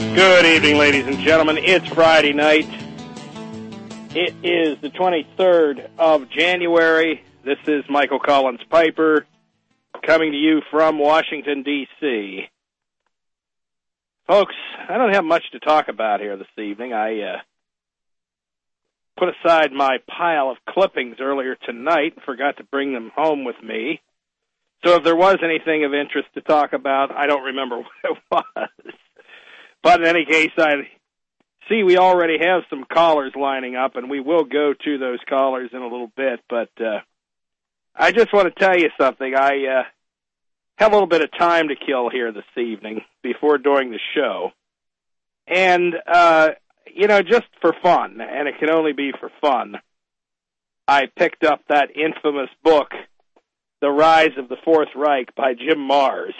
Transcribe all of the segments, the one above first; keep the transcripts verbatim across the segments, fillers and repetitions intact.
Good evening, ladies and gentlemen. It's Friday night. It is the twenty-third of January. This is Michael Collins Piper coming to you from Washington, D C Folks, I don't have much to talk about here this evening. I uh, put aside my pile of clippings earlier tonight and forgot to bring them home with me. So if there was anything of interest to talk about, I don't remember what it was. But in any case, I see we already have some callers lining up, and we will go to those callers in a little bit. But uh, I just want to tell you something. I uh, have a little bit of time to kill here this evening before doing the show. And, uh, you know, just for fun, and it can only be for fun, I picked up that infamous book, The Rise of the Fourth Reich by Jim Marrs.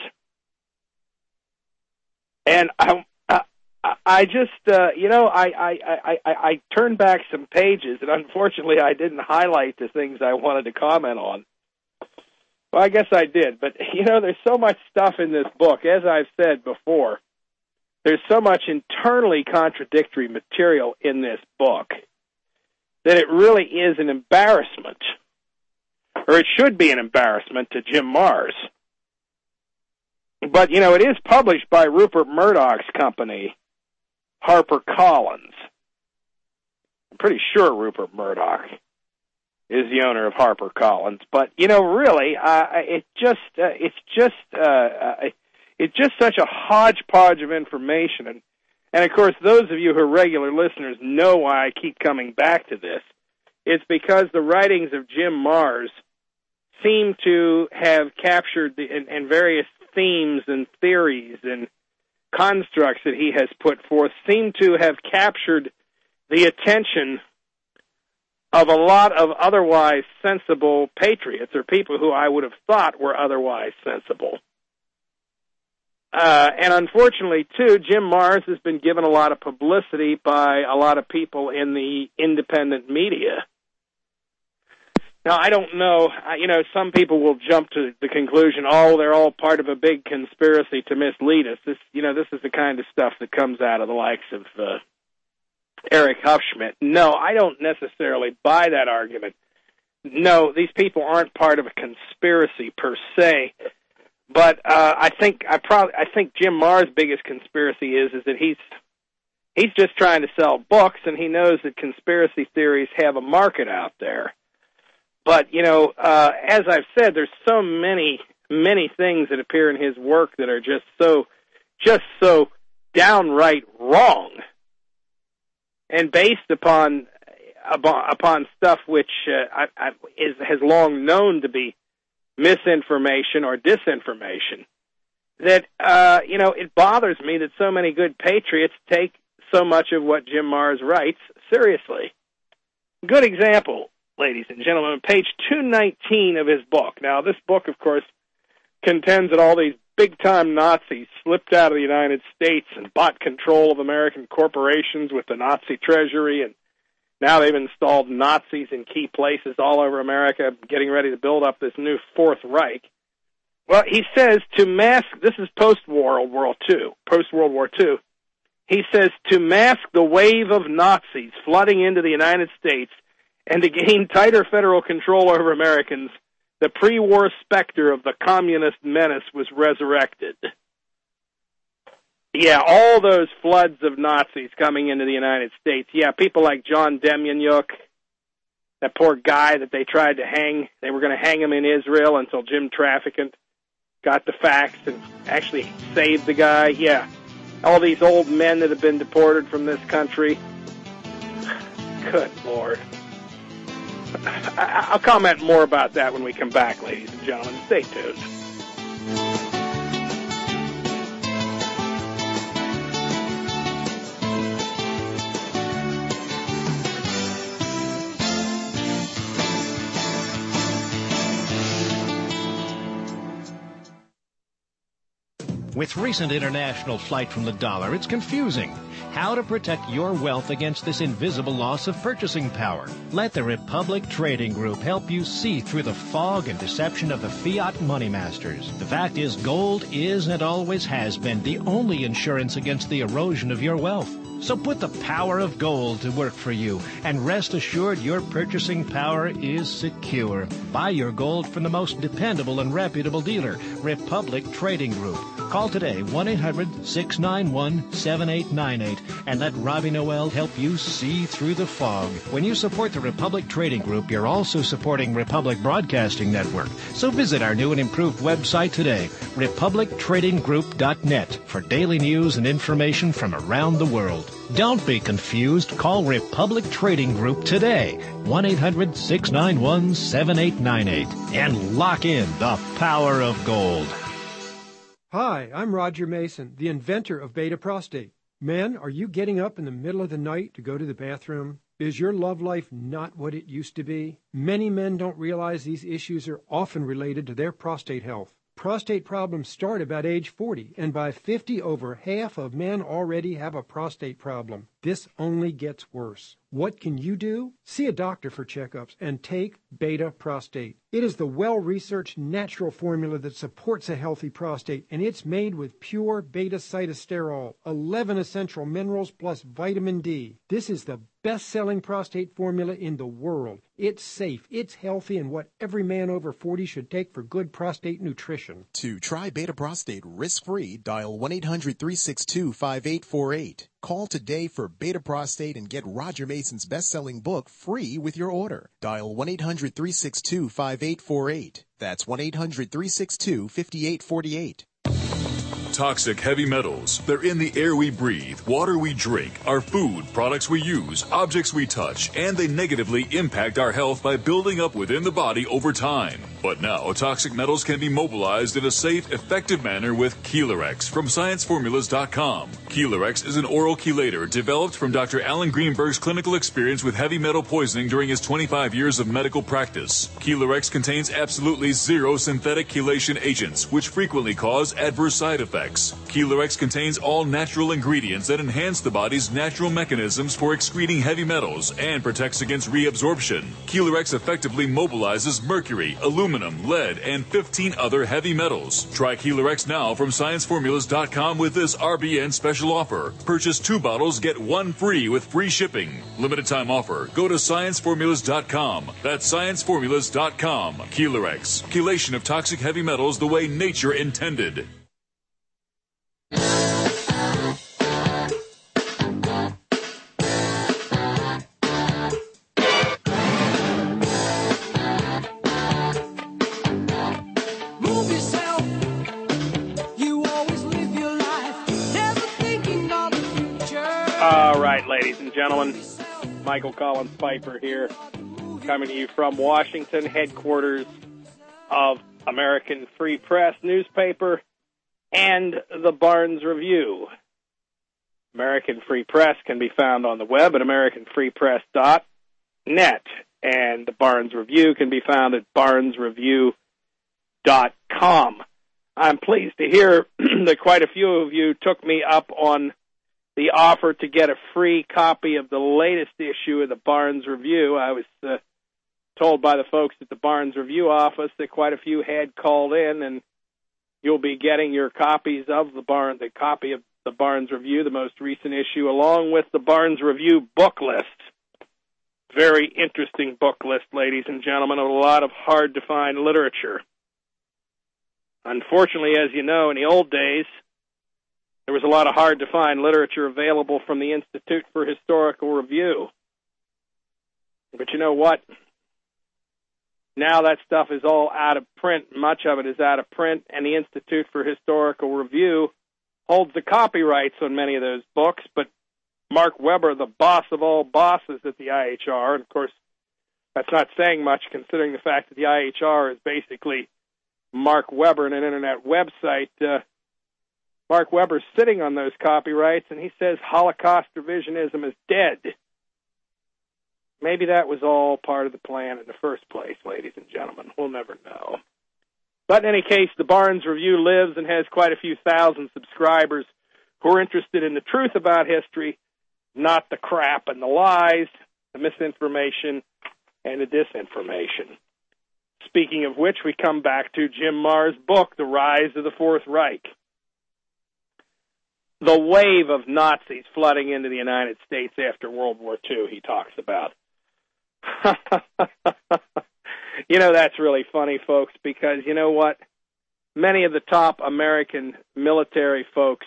And I... I just, uh, you know, I, I, I, I, I turned back some pages, and unfortunately I didn't highlight the things I wanted to comment on. Well, I guess I did, but, you know, there's so much stuff in this book. As I've said before, there's so much internally contradictory material in this book that it really is an embarrassment, or it should be an embarrassment to Jim Marrs. But, you know, it is published by Rupert Murdoch's company, HarperCollins. I'm pretty sure Rupert Murdoch is the owner of HarperCollins, but you know, really, uh, it just uh, it's just uh, uh, it's just such a hodgepodge of information, and and of course, those of you who are regular listeners know why I keep coming back to this. It's because the writings of Jim Marrs seem to have captured the and, and various themes and theories and constructs that he has put forth seem to have captured the attention of a lot of otherwise sensible patriots, or people who I would have thought were otherwise sensible. Uh, and unfortunately, too, Jim Marrs has been given a lot of publicity by a lot of people in the independent media. Now, I don't know, you know, some people will jump to the conclusion, oh, they're all part of a big conspiracy to mislead us. This, you know, this is the kind of stuff that comes out of the likes of uh, Eric Hufschmidt. No, I don't necessarily buy that argument. No, these people aren't part of a conspiracy per se. But uh, I think I probably I think Jim Marrs' biggest conspiracy is is that he's he's just trying to sell books, and he knows that conspiracy theories have a market out there. But, you know, uh, as I've said, there's so many, many things that appear in his work that are just so, just so downright wrong and based upon, upon stuff which uh, I, I, is, has long known to be misinformation or disinformation, that, uh, you know, it bothers me that so many good patriots take so much of what Jim Marrs writes seriously. Good example, ladies and gentlemen, on page two nineteen of his book. Now, this book, of course, contends that all these big-time Nazis slipped out of the United States and bought control of American corporations with the Nazi treasury, and now they've installed Nazis in key places all over America, getting ready to build up this new Fourth Reich. Well, he says to mask, this is post-World War Two, post-World War Two, he says to mask the wave of Nazis flooding into the United States and to gain tighter federal control over Americans, the pre-war specter of the communist menace was resurrected. Yeah, all those floods of Nazis coming into the United States. Yeah, people like John Demjanjuk, that poor guy that they tried to hang. They were going to hang him in Israel until Jim Traficant got the facts and actually saved the guy. Yeah, all these old men that have been deported from this country. Good Lord. I'll comment more about that when we come back, ladies and gentlemen. Stay tuned. With recent international flight from the dollar, it's confusing. How to protect your wealth against this invisible loss of purchasing power. Let the Republic Trading Group help you see through the fog and deception of the fiat money masters. The fact is, gold is and always has been the only insurance against the erosion of your wealth. So put the power of gold to work for you, and rest assured your purchasing power is secure. Buy your gold from the most dependable and reputable dealer, Republic Trading Group. Call today, one eight hundred, six nine one, seven eight nine eight, and let Robbie Noel help you see through the fog. When you support the Republic Trading Group, you're also supporting Republic Broadcasting Network. So visit our new and improved website today, republic trading group dot net, for daily news and information from around the world. Don't be confused. Call Republic Trading Group today, one eight hundred, six nine one, seven eight nine eight, and lock in the power of gold. Hi, I'm Roger Mason, the inventor of Beta Prostate. Men, are you getting up in the middle of the night to go to the bathroom? Is your love life not what it used to be? Many men don't realize these issues are often related to their prostate health. Prostate problems start about age forty, and by fifty, over half of men already have a prostate problem. This only gets worse. What can you do? See a doctor for checkups and take Beta Prostate. It is the well-researched natural formula that supports a healthy prostate, and it's made with pure beta-cytosterol, eleven essential minerals plus vitamin D. This is the best-selling prostate formula in the world. It's safe, it's healthy, and what every man over forty should take for good prostate nutrition. To try Beta Prostate risk-free, dial one eight hundred, three six two, five eight four eight. Call today for Beta Prostate and get Roger Mason's best-selling book free with your order. Dial one eight hundred, three six two, five eight four eight. That's one eight hundred, three six two, five eight four eight. Toxic heavy metals. They're in the air we breathe, water we drink, our food, products we use, objects we touch, and they negatively impact our health by building up within the body over time. But now, toxic metals can be mobilized in a safe, effective manner with Chelarex from science formulas dot com. Chelarex is an oral chelator developed from Doctor Alan Greenberg's clinical experience with heavy metal poisoning during his twenty-five years of medical practice. Chelarex contains absolutely zero synthetic chelation agents, which frequently cause adverse side effects. Chelarex contains all natural ingredients that enhance the body's natural mechanisms for excreting heavy metals and protects against reabsorption. Chelarex effectively mobilizes mercury, aluminum, lead, and fifteen other heavy metals. Try Chelarex now from science formulas dot com with this R B N special offer. Purchase two bottles, get one free with free shipping. Limited time offer. Go to science formulas dot com. That's science formulas dot com. Chelarex. Chelation of toxic heavy metals the way nature intended. All right, ladies and gentlemen, Michael Collins Piper here, coming to you from Washington, headquarters of American Free Press newspaper and the Barnes Review. American Free Press can be found on the web at american free press dot net, and the Barnes Review can be found at barnes review dot com. I'm pleased to hear that quite a few of you took me up on the offer to get a free copy of the latest issue of the Barnes Review. I was uh, told by the folks at the Barnes Review office that quite a few had called in, and you'll be getting your copies of the Barnes, the copy of the Barnes Review, the most recent issue, along with the Barnes Review book list. Very interesting book list, ladies and gentlemen, of a lot of hard-to-find literature. Unfortunately, as you know, in the old days, there was a lot of hard-to-find literature available from the Institute for Historical Review. But you know what? Now that stuff is all out of print. Much of it is out of print, and the Institute for Historical Review holds the copyrights on many of those books. But Mark Weber, the boss of all bosses at the I H R, and of course, that's not saying much considering the fact that the I H R is basically Mark Weber and an internet website. Uh, Mark Weber's sitting on those copyrights, and he says Holocaust revisionism is dead. Maybe that was all part of the plan in the first place, ladies and gentlemen. We'll never know. But in any case, the Barnes Review lives and has quite a few thousand subscribers who are interested in the truth about history, not the crap and the lies, the misinformation, and the disinformation. Speaking of which, we come back to Jim Marrs' book, The Rise of the Fourth Reich. The wave of Nazis flooding into the United States after World War Two, he talks about. You know, that's really funny, folks, because you know what? Many of the top American military folks,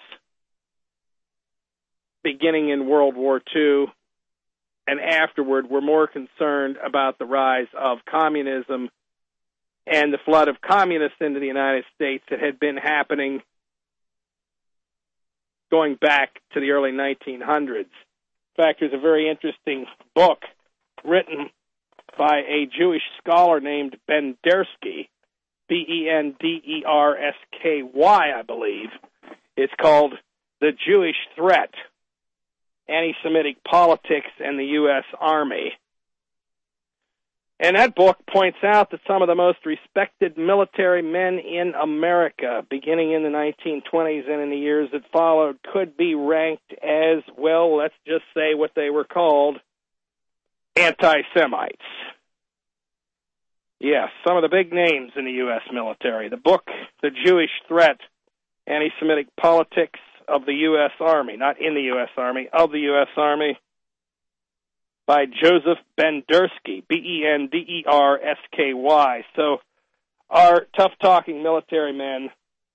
beginning in World War Two and afterward, were more concerned about the rise of communism and the flood of communists into the United States that had been happening going back to the early nineteen hundreds. In fact, there's a very interesting book written by a Jewish scholar named Bendersky, B E N D E R S K Y, I believe. It's called The Jewish Threat, Anti-Semitic Politics and the U S Army. And that book points out that some of the most respected military men in America, beginning in the nineteen twenties and in the years that followed, could be ranked as, well, let's just say what they were called, anti-Semites. Yes, some of the big names in the U S military. The book, The Jewish Threat, Anti-Semitic Politics of the U S Army, not in the U S Army, of the U S Army, by Joseph Bendersky, B E N D E R S K Y. So our tough-talking military men,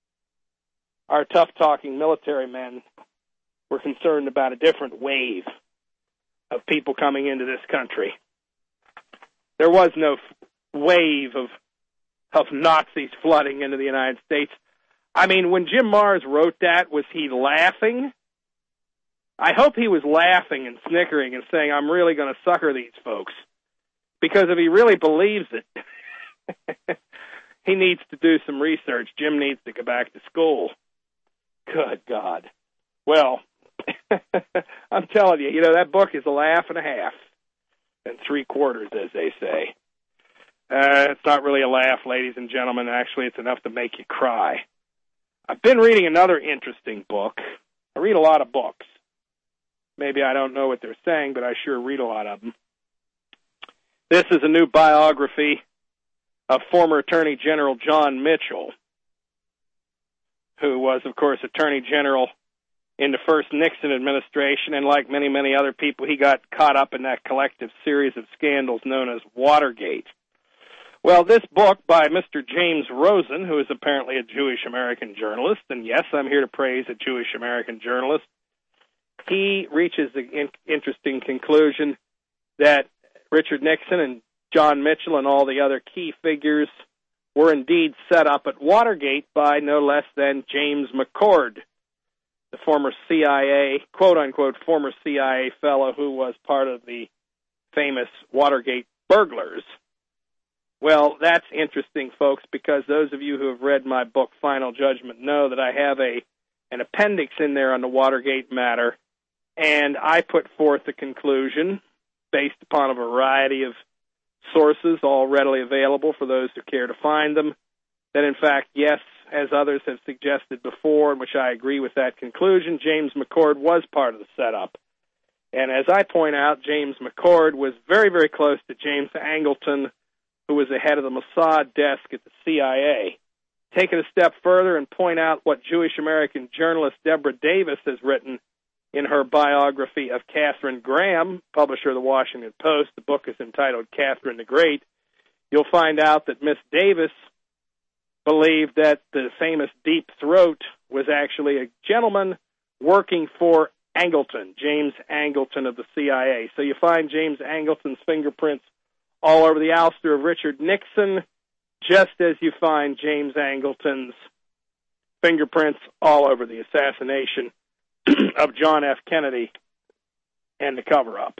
our tough-talking military men were concerned about a different wave of people coming into this country. There was no wave of of Nazis flooding into the United States. I mean, when Jim Marrs wrote that, was he laughing? I hope he was laughing and snickering and saying, I'm really going to sucker these folks. Because if he really believes it, he needs to do some research. Jim needs to go back to school. Good God. Well, I'm telling you, you know, that book is a laugh and a half. And three quarters, as they say. Uh, it's not really a laugh, ladies and gentlemen. Actually, it's enough to make you cry. I've been reading another interesting book. I read a lot of books. Maybe I don't know what they're saying, but I sure read a lot of them. This is a new biography of former Attorney General John Mitchell, who was, of course, Attorney General in the first Nixon administration, and like many, many other people, he got caught up in that collective series of scandals known as Watergate. Well, this book by Mister James Rosen, who is apparently a Jewish-American journalist, and yes, I'm here to praise a Jewish-American journalist, he reaches the in- interesting conclusion that Richard Nixon and John Mitchell and all the other key figures were indeed set up at Watergate by no less than James McCord, the former C I A, quote-unquote, former C I A fellow who was part of the famous Watergate burglars. Well, that's interesting, folks, because those of you who have read my book, Final Judgment, know that I have a an appendix in there on the Watergate matter, and I put forth the conclusion, based upon a variety of sources, all readily available for those who care to find them, that in fact, yes, as others have suggested before, in which I agree with that conclusion, James McCord was part of the setup. And as I point out, James McCord was very, very close to James Angleton, who was the head of the Mossad desk at the C I A. Take it a step further and point out what Jewish-American journalist Deborah Davis has written in her biography of Katharine Graham, publisher of the Washington Post. The book is entitled Catherine the Great. You'll find out that Miss Davis believed that the famous Deep Throat was actually a gentleman working for Angleton, James Angleton of the C I A. So you find James Angleton's fingerprints all over the ouster of Richard Nixon, just as you find James Angleton's fingerprints all over the assassination of John F. Kennedy and the cover-up.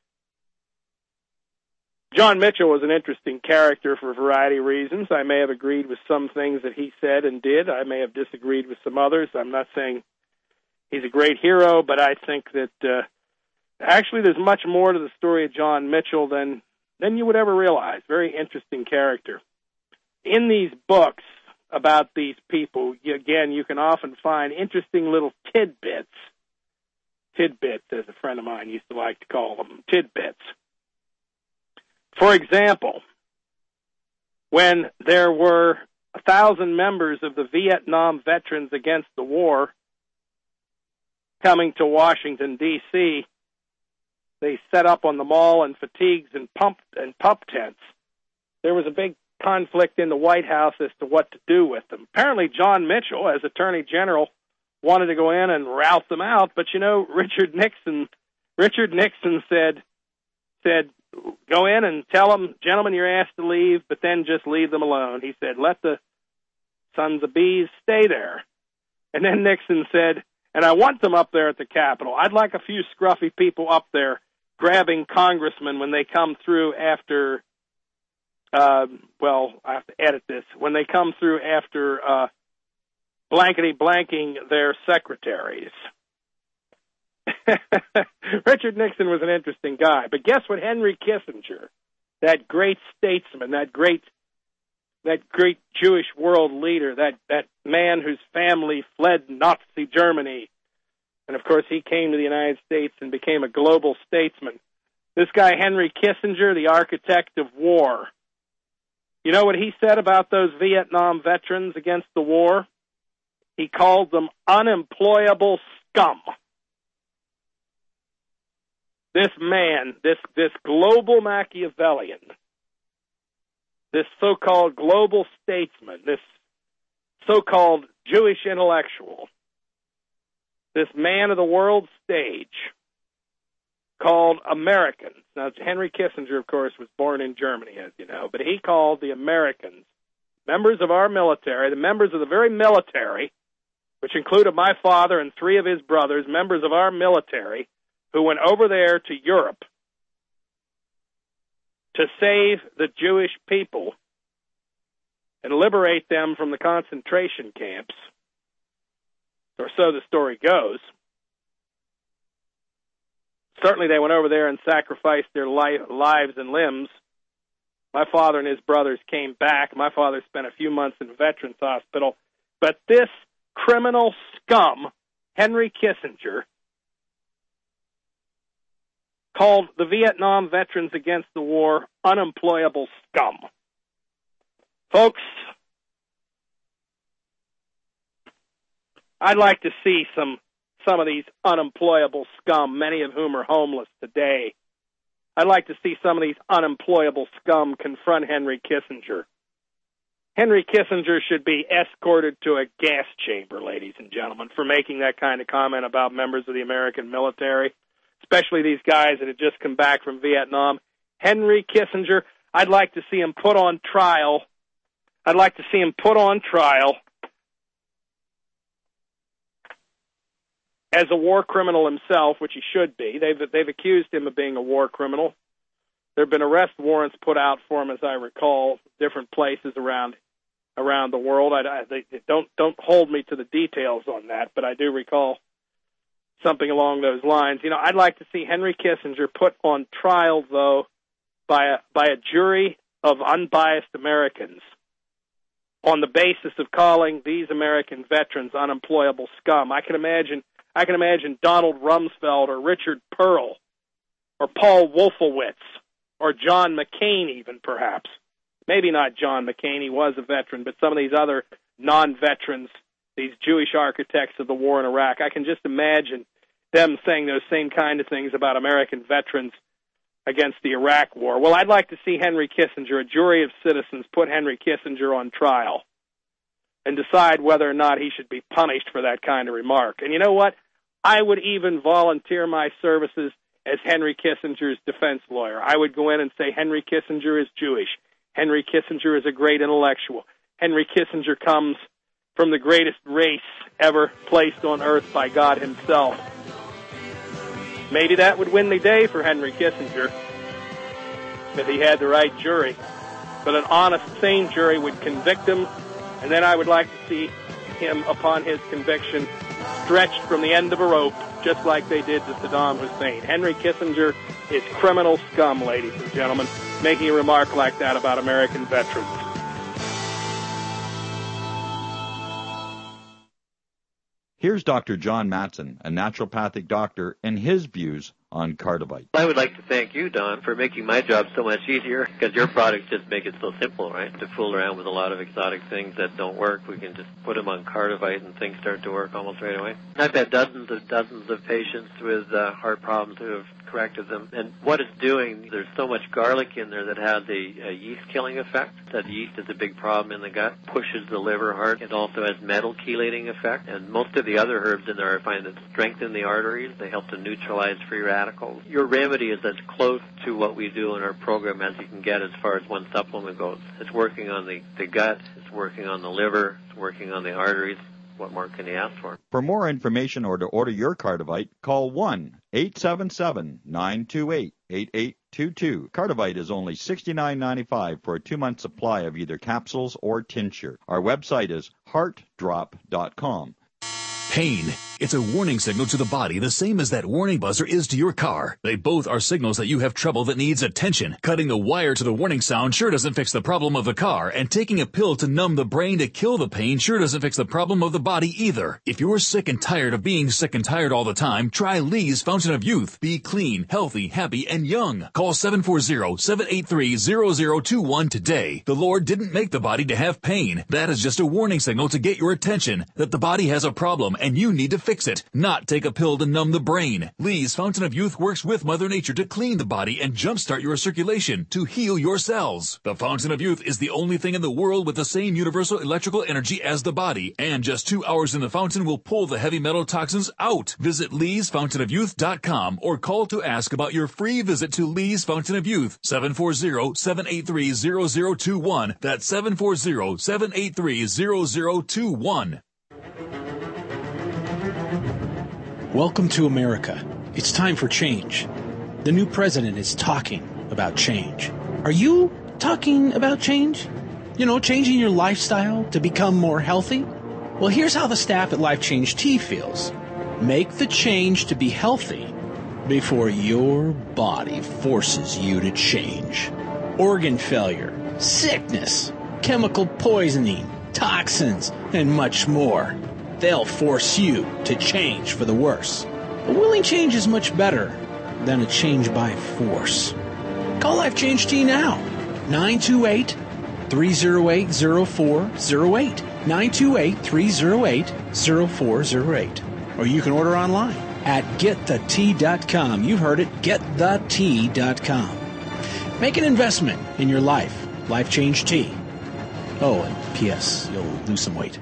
John Mitchell was an interesting character for a variety of reasons. I may have agreed with some things that he said and did. I may have disagreed with some others. I'm not saying he's a great hero, but I think that uh, actually there's much more to the story of John Mitchell than, than you would ever realize. Very interesting character. In these books, about these people, you, again, you can often find interesting little tidbits. Tidbits, as a friend of mine used to like to call them, tidbits. For example, when there were a thousand members of the Vietnam Veterans Against the War coming to Washington, D C, they set up on the mall in fatigues and pump and pump tents. There was a big conflict in the White House as to what to do with them. Apparently, John Mitchell, as Attorney General, wanted to go in and rout them out, but you know, Richard Nixon, Richard Nixon said, said, go in and tell them, gentlemen, you're asked to leave, but then just leave them alone. He said, let the sons of bees stay there. And then Nixon said, and I want them up there at the Capitol. I'd like a few scruffy people up there grabbing congressmen when they come through after, uh, well, I have to edit this, when they come through after uh, blankety-blanking their secretaries. Richard Nixon was an interesting guy. But guess what Henry Kissinger, that great statesman, that great that great Jewish world leader, that, that man whose family fled Nazi Germany, and of course he came to the United States and became a global statesman. This guy, Henry Kissinger, the architect of war. You know what he said about those Vietnam veterans against the war? He called them unemployable scum. This man, this, this global Machiavellian, this so-called global statesman, this so-called Jewish intellectual, this man of the world stage called Americans. Now, Henry Kissinger, of course, was born in Germany, as you know, but he called the Americans, members of our military, the members of the very military, which included my father and three of his brothers, members of our military, who went over there to Europe to save the Jewish people and liberate them from the concentration camps, or so the story goes. Certainly they went over there and sacrificed their life, lives and limbs. My father and his brothers came back. My father spent a few months in a veterans hospital. But this criminal scum, Henry Kissinger, called the Vietnam Veterans Against the War unemployable scum. Folks, I'd like to see some some of these unemployable scum, many of whom are homeless today. I'd like to see some of these unemployable scum confront Henry Kissinger. Henry Kissinger should be escorted to a gas chamber, ladies and gentlemen, for making that kind of comment about members of the American military, especially these guys that had just come back from Vietnam. Henry Kissinger, I'd like to see him put on trial. I'd like to see him put on trial as a war criminal himself, which he should be. They've they've accused him of being a war criminal. There have been arrest warrants put out for him, as I recall, different places around around the world. I, I they, don't don't hold me to the details on that, but I do recall something along those lines. You know, I'd like to see Henry Kissinger put on trial, though, by a by a jury of unbiased Americans on the basis of calling these American veterans unemployable scum. I can imagine. I can imagine Donald Rumsfeld or Richard Pearl or Paul Wolfowitz or John McCain even, perhaps. Maybe not John McCain, he was a veteran, but some of these other non-veterans, these Jewish architects of the war in Iraq, I can just imagine them saying those same kind of things about American veterans against the Iraq war. Well, I'd like to see Henry Kissinger, a jury of citizens, put Henry Kissinger on trial and decide whether or not he should be punished for that kind of remark. And you know what? I would even volunteer my services as Henry Kissinger's defense lawyer. I would go in and say Henry Kissinger is Jewish. Henry Kissinger is a great intellectual. Henry Kissinger comes from the greatest race ever placed on earth by God himself. Maybe that would win the day for Henry Kissinger if he had the right jury. But an honest, sane jury would convict him, and then I would like to see him, upon his conviction, stretched from the end of a rope, just like they did to Saddam Hussein. Henry Kissinger is criminal scum, ladies and gentlemen, making a remark like that about American veterans. Here's Doctor John Matson, a naturopathic doctor, and his views on Cardivite. I would like to thank you, Don, for making my job so much easier, because your products just make it so simple, right? To fool around with a lot of exotic things that don't work, we can just put them on Cardivite and things start to work almost right away. I've had dozens of dozens of patients with uh, heart problems who have corrected them. And what it's doing, there's so much garlic in there that has a, a yeast-killing effect. That yeast is a big problem in the gut, pushes the liver hard. It also has metal chelating effect. And most of the other herbs in there I find that strengthen the arteries. They help to neutralize free radicals. Your remedy is as close to what we do in our program as you can get as far as one supplement goes. It's working on the, the gut, it's working on the liver, it's working on the arteries. What more can you ask for? For more information or to order your Cardivite, call one eight seven seven, nine two eight, eight eight two two. Cardivite is only sixty-nine ninety-five for a two-month supply of either capsules or tincture. Our website is heart drop dot com. Pain. It's a warning signal to the body, the same as that warning buzzer is to your car. They both are signals that you have trouble that needs attention. Cutting the wire to the warning sound sure doesn't fix the problem of the car, and taking a pill to numb the brain to kill the pain sure doesn't fix the problem of the body either. If you're sick and tired of being sick and tired all the time, try Lee's Fountain of Youth. Be clean, healthy, happy, and young. Call seven four zero, seven eight three, zero zero two one today. The Lord didn't make the body to have pain. That is just a warning signal to get your attention that the body has a problem and you need to fix it, not take a pill to numb the brain. Lee's Fountain of Youth works with Mother Nature to clean the body and jumpstart your circulation to heal your cells. The Fountain of Youth is the only thing in the world with the same universal electrical energy as the body, and just two hours in the fountain will pull the heavy metal toxins out. Visit lees fountain of youth dot com or call to ask about your free visit to Lee's Fountain of Youth, seven four zero, seven eight three, zero zero two one. That's seven four zero, seven eight three, zero zero two one. Welcome to America. It's time for change. The new president is talking about change. Are you talking about change? You know, changing your lifestyle to become more healthy? Well, here's how the staff at Life Change Tea feels. Make the change to be healthy before your body forces you to change. Organ failure, sickness, chemical poisoning, toxins, and much more. They'll force you to change for the worse. A willing change is much better than a change by force. Call Life Change Tea now. nine two eight, three oh eight, oh four oh eight. nine two eight, three oh eight, oh four oh eight. Or you can order online at get the tea dot com. You heard it, get the tea dot com. Make an investment in your life. Life Change Tea. Oh, and P S You'll lose some weight.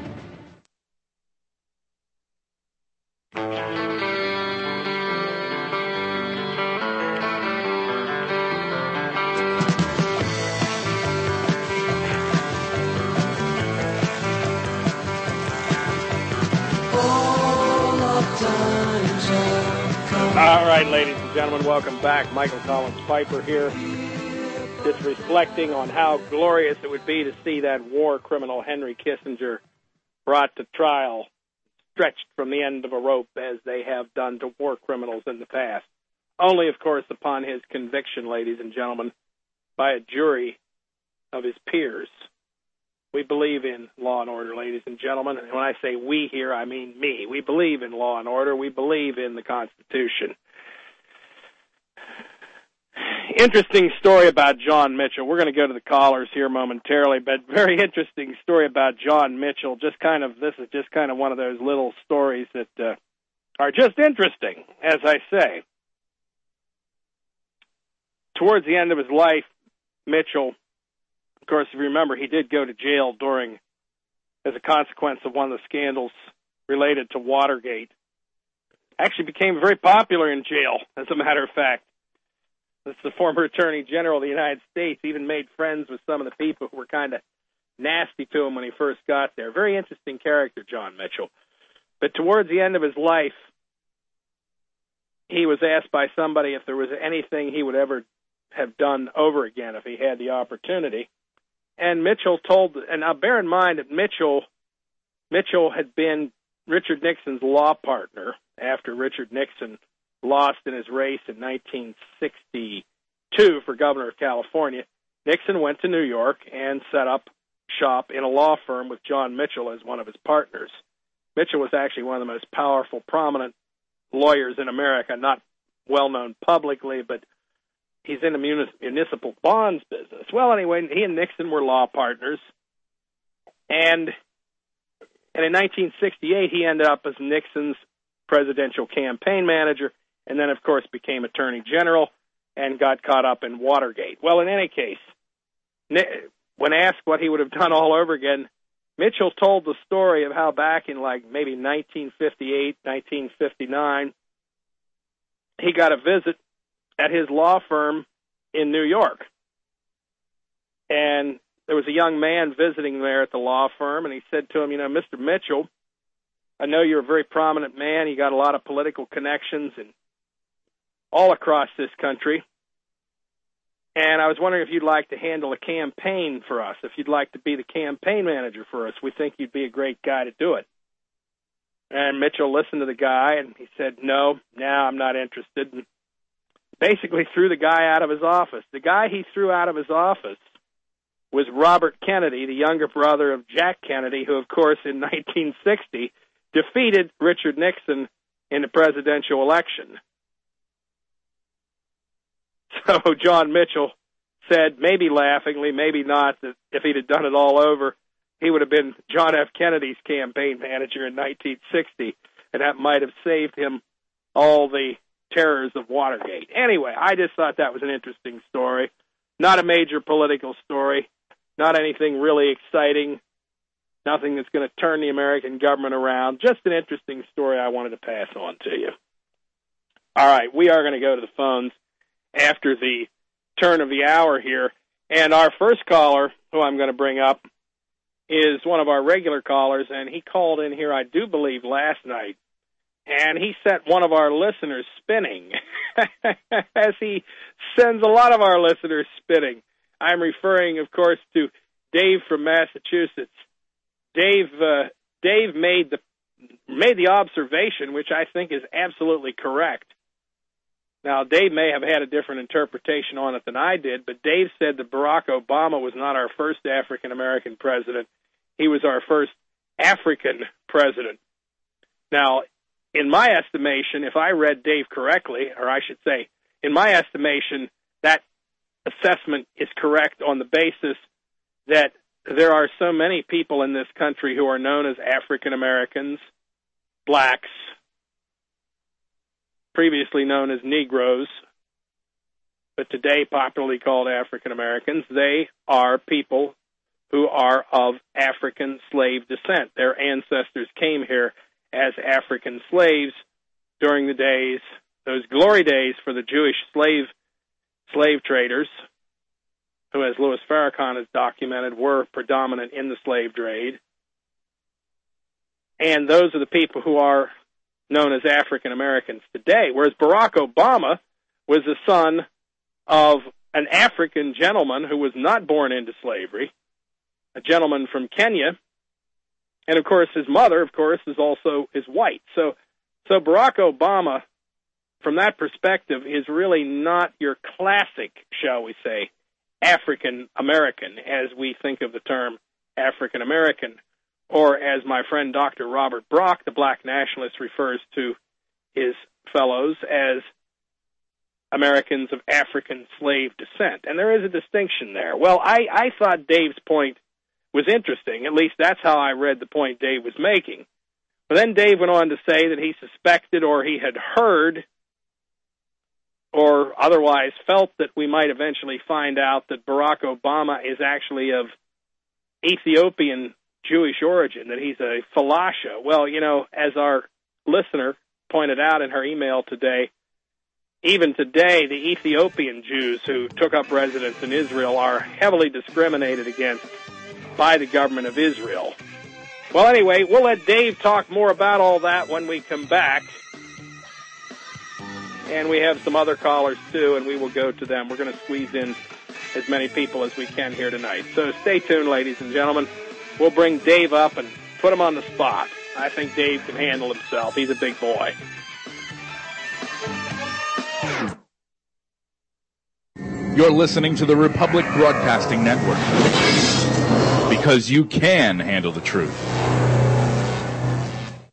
All right, ladies and gentlemen, welcome back. Michael Collins Piper here, just reflecting on how glorious it would be to see that war criminal Henry Kissinger brought to trial, stretched from the end of a rope as they have done to war criminals in the past. Only, of course, upon his conviction, ladies and gentlemen, by a jury of his peers. We believe in law and order, ladies and gentlemen. And when I say we here, I mean me. We believe in law and order. We believe in the Constitution. Interesting story about John Mitchell. We're going to go to the callers here momentarily, but very interesting story about John Mitchell. Just kind of, this is just kind of one of those little stories that uh, are just interesting, as I say. Towards the end of his life, Mitchell, of course, if you remember, he did go to jail during, as a consequence of one of the scandals related to Watergate. Actually became very popular in jail, as a matter of fact. This is the former Attorney General of the United States, even made friends with some of the people who were kind of nasty to him when he first got there. Very interesting character, John Mitchell. But towards the end of his life, he was asked by somebody if there was anything he would ever have done over again if he had the opportunity. And Mitchell told, and now bear in mind that Mitchell, Mitchell had been Richard Nixon's law partner after Richard Nixon lost in his race in nineteen sixty-two for governor of California. Nixon went to New York and set up shop in a law firm with John Mitchell as one of his partners. Mitchell was actually one of the most powerful, prominent lawyers in America, not well-known publicly, but he's in the municipal bonds business. Well, anyway, he and Nixon were law partners, and, and in nineteen sixty-eight, he ended up as Nixon's presidential campaign manager, and then, of course, became Attorney General and got caught up in Watergate. Well, in any case, when asked what he would have done all over again, Mitchell told the story of how back in like maybe nineteen fifty-eight, nineteen fifty-nine, he got a visit at his law firm in New York. And there was a young man visiting there at the law firm, and he said to him, you know, Mister Mitchell, I know you're a very prominent man. You got a lot of political connections and all across this country. And I was wondering if you'd like to handle a campaign for us, if you'd like to be the campaign manager for us. We think you'd be a great guy to do it. And Mitchell listened to the guy, and he said, no, no, I'm not interested. And basically threw the guy out of his office. The guy he threw out of his office was Robert Kennedy, the younger brother of Jack Kennedy, who, of course, in nineteen sixty defeated Richard Nixon in the presidential election. So John Mitchell said, maybe laughingly, maybe not, that if he'd have done it all over, he would have been John F. Kennedy's campaign manager in nineteen sixty, and that might have saved him all the terrors of Watergate. Anyway, I just thought that was an interesting story. Not a major political story, not anything really exciting, nothing that's going to turn the American government around. Just an interesting story I wanted to pass on to you. All right, we are going to go to the phones after the turn of the hour here. And our first caller, who I'm going to bring up, is one of our regular callers, and he called in here, I do believe, last night. And he sent one of our listeners spinning, as he sends a lot of our listeners spinning. I'm referring, of course, to Dave from Massachusetts. Dave uh, Dave made the made the observation, which I think is absolutely correct. Now, Dave may have had a different interpretation on it than I did, but Dave said that Barack Obama was not our first African-American president. He was our first African president. Now, in my estimation, if I read Dave correctly, or I should say, in my estimation, that assessment is correct on the basis that there are so many people in this country who are known as African Americans, blacks, previously known as Negroes, but today popularly called African Americans. They are people who are of African slave descent. Their ancestors came here as African slaves during the days, those glory days for the Jewish slave slave traders, who, as Louis Farrakhan has documented, were predominant in the slave trade. And those are the people who are known as African Americans today, whereas Barack Obama was the son of an African gentleman who was not born into slavery, a gentleman from Kenya, and of course his mother, of course, is also is white. So, so Barack Obama, from that perspective, is really not your classic, shall we say, African American, as we think of the term African American, or as my friend Doctor Robert Brock, the black nationalist, refers to his fellows as Americans of African slave descent. And there is a distinction there. Well, I, I thought Dave's point was interesting. At least that's how I read the point Dave was making. But then Dave went on to say that he suspected, or he had heard, or otherwise felt that we might eventually find out that Barack Obama is actually of Ethiopian Jewish origin, that he's a Falasha. Well, you know, as our listener pointed out in her email today, even today, the Ethiopian Jews who took up residence in Israel are heavily discriminated against by the government of Israel. Well, anyway, we'll let Dave talk more about all that when we come back. And we have some other callers, too, and we will go to them. We're going to squeeze in as many people as we can here tonight. So stay tuned, ladies and gentlemen. We'll bring Dave up and put him on the spot. I think Dave can handle himself. He's a big boy. You're listening to the Republic Broadcasting Network, because you can handle the truth.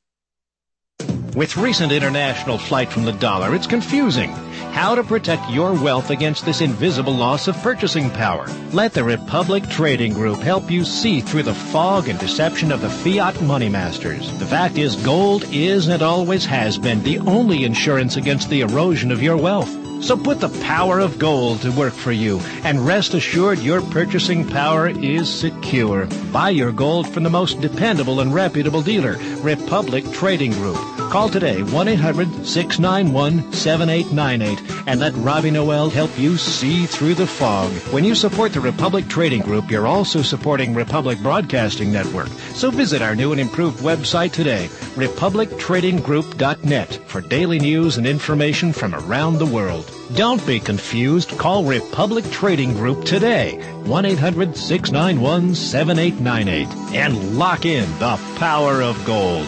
With recent international flight from the dollar, it's confusing. How to protect your wealth against this invisible loss of purchasing power. Let the Republic Trading Group help you see through the fog and deception of the fiat money masters. The fact is, gold is and always has been the only insurance against the erosion of your wealth. So put the power of gold to work for you, and rest assured your purchasing power is secure. Buy your gold from the most dependable and reputable dealer, Republic Trading Group. Call today, one eight hundred six nine one seven eight nine eight, and let Robbie Noel help you see through the fog. When you support the Republic Trading Group, you're also supporting Republic Broadcasting Network. So visit our new and improved website today, republic trading group dot net, for daily news and information from around the world. Don't be confused. Call Republic Trading Group today, one eight hundred six nine one seven eight nine eight, and lock in the power of gold.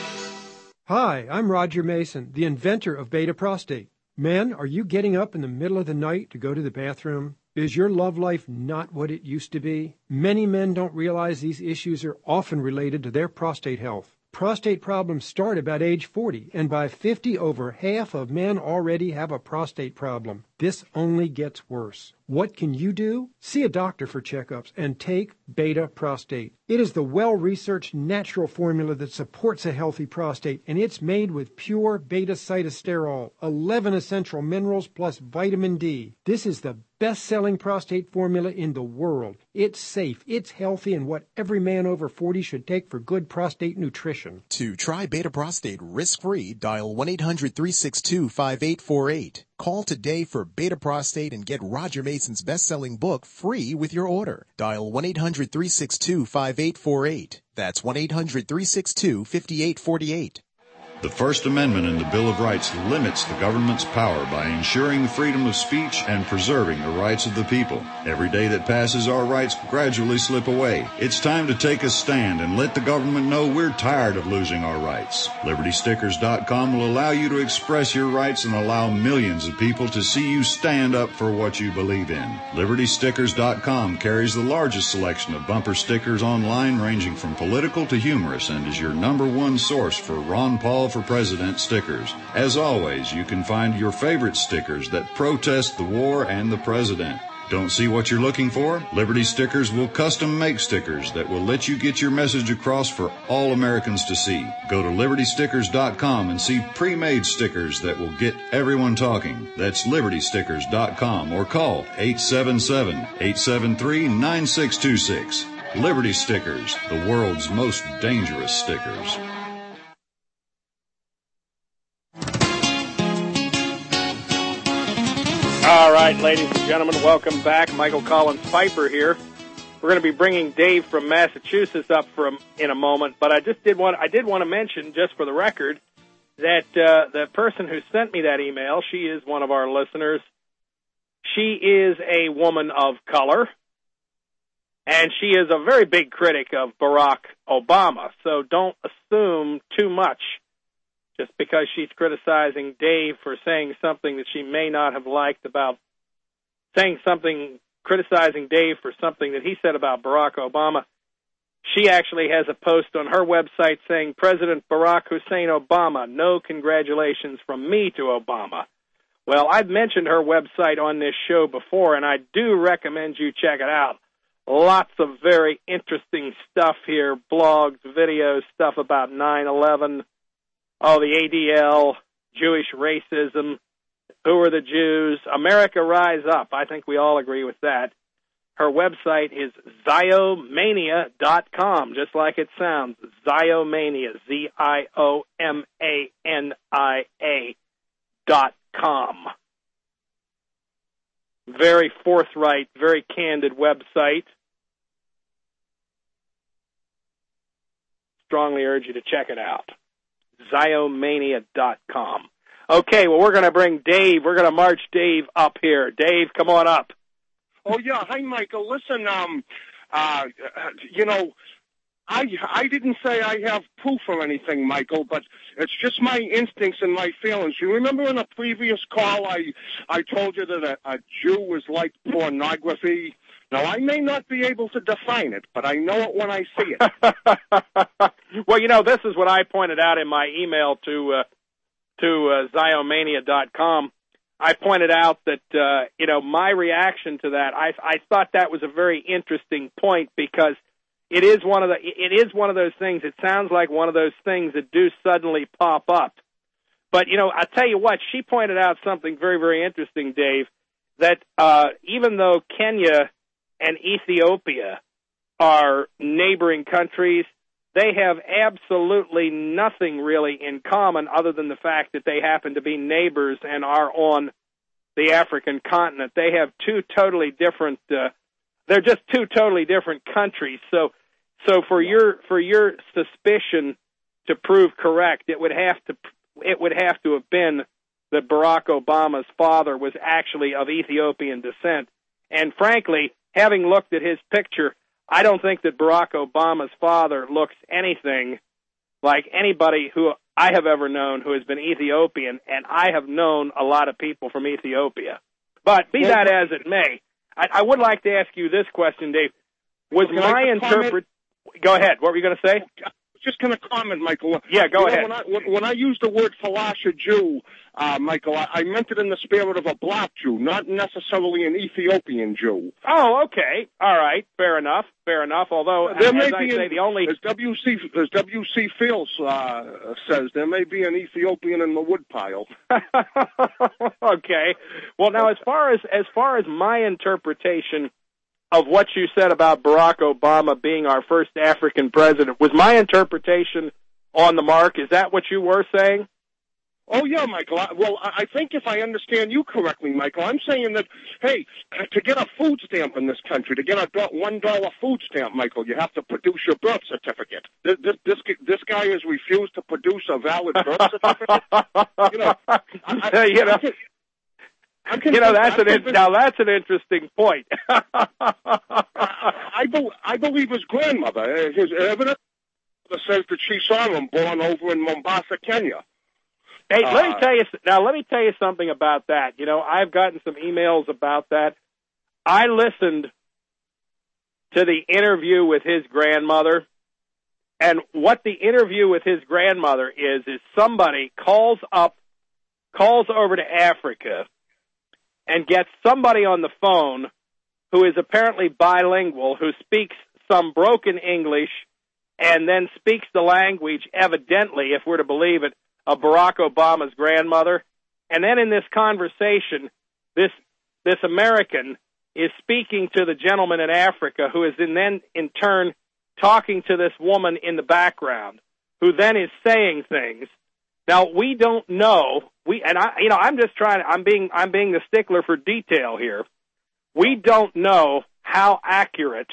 Hi, I'm Roger Mason, the inventor of Beta Prostate. Men, are you getting up in the middle of the night to go to the bathroom? Is your love life not what it used to be? Many men don't realize these issues are often related to their prostate health. Prostate problems start about age forty, and by fifty, over half of men already have a prostate problem. This only gets worse. What can you do? See a doctor for checkups and take Beta Prostate. It is the well-researched natural formula that supports a healthy prostate, and it's made with pure beta-cytosterol, eleven essential minerals plus vitamin D. This is the best-selling prostate formula in the world. It's safe, it's healthy, and what every man over forty should take for good prostate nutrition. To try Beta Prostate risk-free, dial one eight hundred three six two five eight four eight. Call today for Beta Prostate and get Roger Mason's best-selling book free with your order. Dial one eight hundred three six two five eight four eight. That's one eight hundred three six two five eight four eight. The First Amendment in the Bill of Rights limits the government's power by ensuring the freedom of speech and preserving the rights of the people. Every day that passes, our rights gradually slip away. It's time to take a stand and let the government know we're tired of losing our rights. Liberty Stickers dot com will allow you to express your rights and allow millions of people to see you stand up for what you believe in. Liberty Stickers dot com carries the largest selection of bumper stickers online, ranging from political to humorous, and is your number one source for Ron Paul for President stickers. As always, you can find your favorite stickers that protest the war and the president. Don't see what you're looking for? Liberty Stickers will custom make stickers that will let you get your message across for all Americans to see. Go to Liberty Stickers dot com and see pre-made stickers that will get everyone talking. That's Liberty Stickers dot com, or call eight seven seven, eight seven three, nine six two six. Liberty Stickers, the world's most dangerous stickers. All right, ladies and gentlemen, welcome back. Michael Collins Piper here. We're going to be bringing Dave from Massachusetts up for a, in a moment, but I just did want I did want to mention, just for the record, that uh, the person who sent me that email, she is one of our listeners. She is a woman of color, and she is a very big critic of Barack Obama. So don't assume too much just because she's criticizing Dave for saying something that she may not have liked about, saying something, criticizing Dave for something that he said about Barack Obama. She actually has a post on her website saying, President Barack Hussein Obama, no congratulations from me to Obama. Well, I've mentioned her website on this show before, and I do recommend you check it out. Lots of very interesting stuff here, blogs, videos, stuff about nine eleven, oh, the A D L, Jewish racism, who are the Jews, America Rise Up. I think we all agree with that. Her website is Ziomania dot com, just like it sounds, Ziomania, Z I O M A N I A dot com. Very forthright, very candid website. Strongly urge you to check it out. Ziomania dot com. Okay, well, we're going to bring Dave. We're going to march Dave up here. Dave, come on up. Oh, yeah. Hi, Michael. Listen, um, uh, you know, I I didn't say I have proof or anything, Michael, but it's just my instincts and my feelings. You remember in a previous call I, I told you that a, a Jew was like pornography? Now, I may not be able to define it, but I know it when I see it. Well, you know, this is what I pointed out in my email to uh, to uh, Ziomania dot com, I pointed out that, uh, you know, my reaction to that, I, I thought that was a very interesting point because it is one of the, it is one of those things, it sounds like one of those things that do suddenly pop up. But, you know, I'll tell you what, she pointed out something very, very interesting, Dave, that uh, even though Kenya and Ethiopia are neighboring countries, they have absolutely nothing really in common other than the fact that they happen to be neighbors and are on the African continent. They have two totally different, uh, they're just two totally different countries. So, so for your, for your suspicion to prove correct, it would have to, it would have to have been that Barack Obama's father was actually of Ethiopian descent. And frankly, having looked at his picture, I don't think that Barack Obama's father looks anything like anybody who I have ever known who has been Ethiopian, and I have known a lot of people from Ethiopia. But be that as it may, I, I would like to ask you this question, Dave. Was Can my interpret... Go ahead. What were you going to say? Just going to comment, Michael. Yeah, go you ahead. Know, when, I, when, when I used the word Falasha Jew, uh, Michael, I, I meant it in the spirit of a black Jew, not necessarily an Ethiopian Jew. Oh, okay. All right. Fair enough. Fair enough. Although, there as may I be say, an, the only... As W C, as W C Fields uh, says, there may be an Ethiopian in the woodpile. Okay. Well, now, as far as as far as my interpretation of what you said about Barack Obama being our first African president, was my interpretation on the mark? Is that what you were saying? Oh, yeah, Michael. I, well, I think if I understand you correctly, Michael, I'm saying that, hey, to get a food stamp in this country, to get a one dollar food stamp, Michael, you have to produce your birth certificate. This, this, this, this guy has refused to produce a valid birth certificate. You know, I, I, you know, I'm convinced, you know that's I'm an in, now that's an interesting point. I, be, I believe his grandmother, his evidence says that she saw him born over in Mombasa, Kenya. Hey, uh, let me tell you now. Let me tell you something about that. You know, I've gotten some emails about that. I listened to the interview with his grandmother, and what the interview with his grandmother is is somebody calls up, calls over to Africa, and gets somebody on the phone who is apparently bilingual, who speaks some broken English, and then speaks the language, evidently, if we're to believe it, of Barack Obama's grandmother. And then in this conversation, this this American is speaking to the gentleman in Africa, who is in then in turn talking to this woman in the background, who then is saying things. Now, we don't know, we and I you know, I'm just trying I'm being I'm being the stickler for detail here. We don't know how accurate